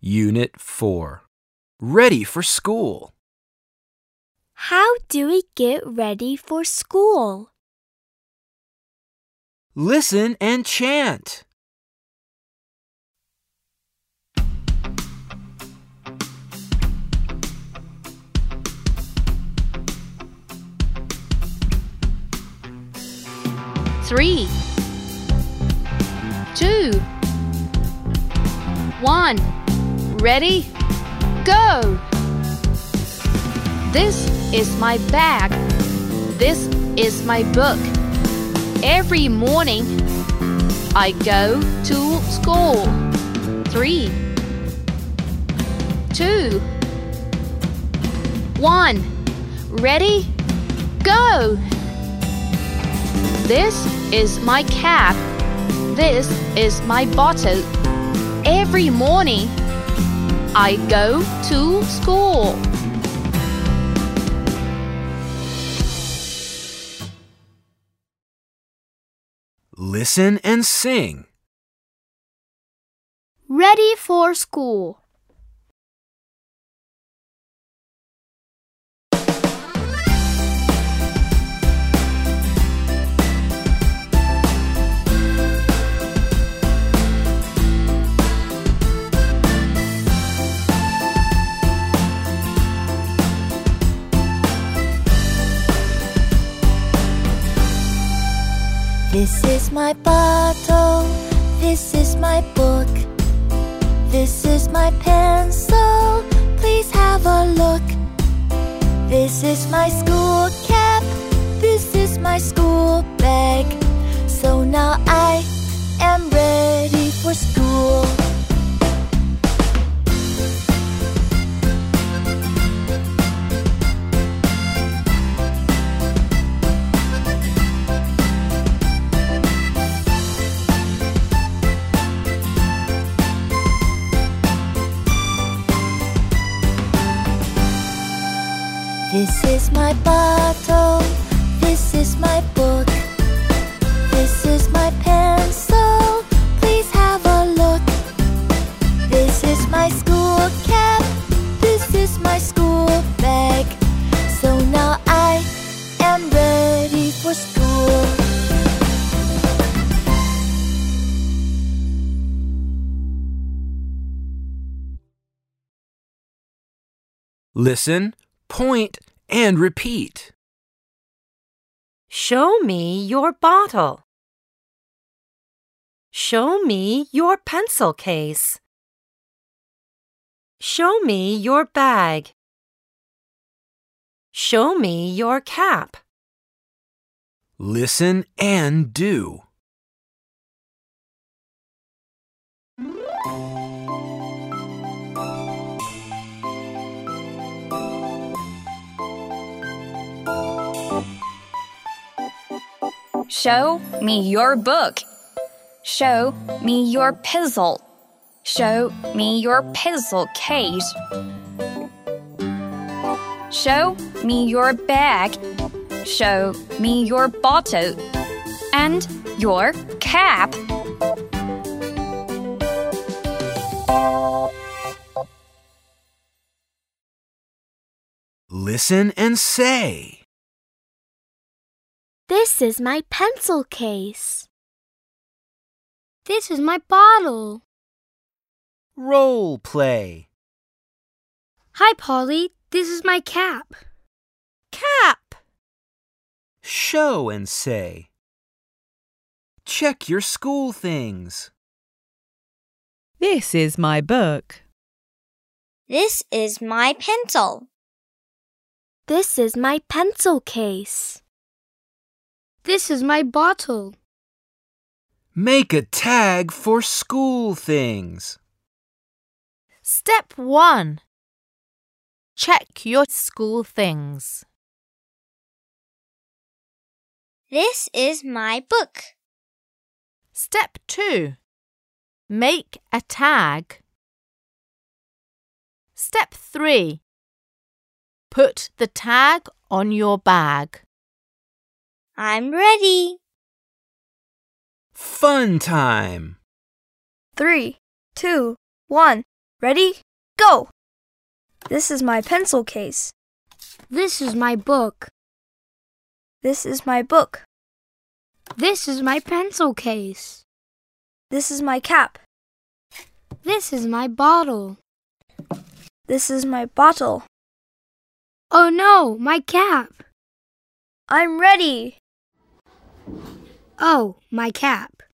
Unit 4. Ready for school. How do we get ready for school? Listen and chant. Three, 2, 1. Ready? Go! This is my bag. This is my book. Every morning, I go to school. 3, 2, 1. Ready? Go! This is my cap. This is my bottle. Every morning, I go to school. Listen and sing. Ready for school. This is my bottle, this is my book, this is my pencil, please have a look. This is my school cap, this is my school bag, so now I am ready for school. This is my bottle, this is my book, this is my pencil, please have a look. This is my school cap, this is my school bag, so now I am ready for school. Listen, point, and repeat. Show me your bottle. Show me your pencil case. Show me your bag. Show me your cap. Listen and do. Show me your book. Show me your pencil. Show me your pencil case. Show me your bag. Show me your bottle and your cap. Listen and say. This is my pencil case. This is my bottle. Role play. Hi, Polly. This is my cap. Cap. Show and say. Check your school things. This is my book. This is my pencil. This is my pencil case. This is my bottle. Make a tag for school things. Step 1. Check your school things. This is my book. Step 2. Make a tag. Step 3. Put the tag on your bag. I'm ready. Fun time. 3, 2, 1. Ready? Go! This is my pencil case. This is my book. This is my book. This is my pencil case. This is my cap. This is my bottle. This is my bottle. Oh no, my cap. I'm ready. Oh, my cap.